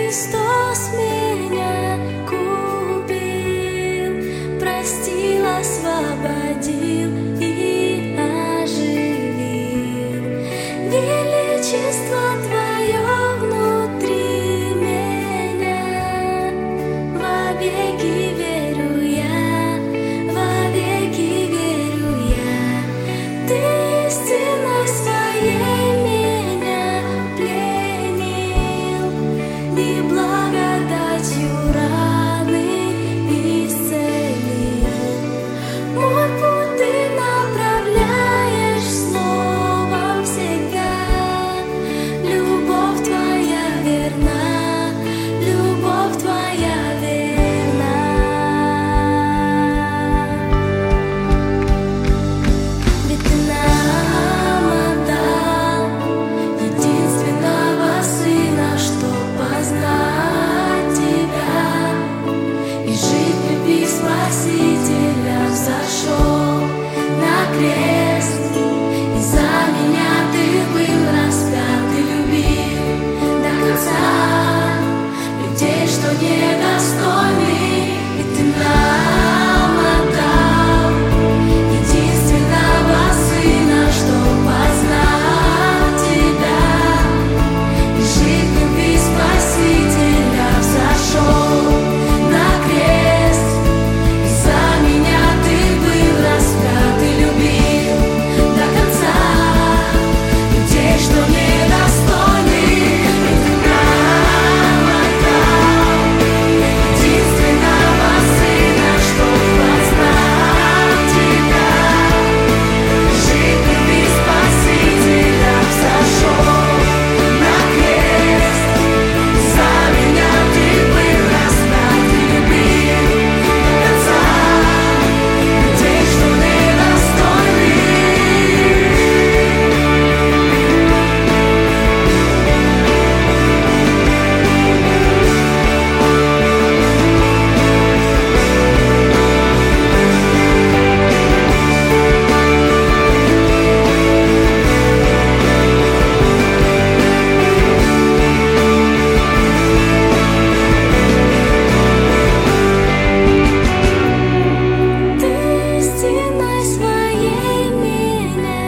Христос меня купил, простил, освободил и оживил. Величество Твое внутри меня, вовеки верю я, вовеки верю я. Ты истиной своей меня пленил и благодатью раны исцелил. Мой путь Ты направляешь словом всегда. Любовь Твоя верна, любовь Твоя верна. Ведь Ты нам отдал единственного Сына, чтоб познать Тебя и жить в любви Спасителя. Взошел на крест, и за меня Ты был распят. Ты любил до конца людей, что недостойны, и Ты нам отдал единственного Сына, чтоб познать Тебя и жить в любви Спасителя. Взошел на крест, и за меня Ты был распят. Ты любил до конца людей, что недостойны, и Ты нам отдал единственного Сына, чтоб познать Тебя, жить в любви Спасителя. Взошел на крест, за меня Ты был распят. Ты любил до конца людей, что недостойны. Ты истиной своей меня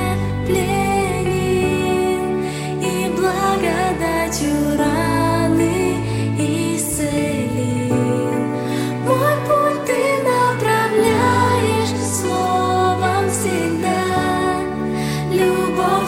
пленил и благодатью раны исцелил. Мой путь Ты направляешь словом всегда. Любовь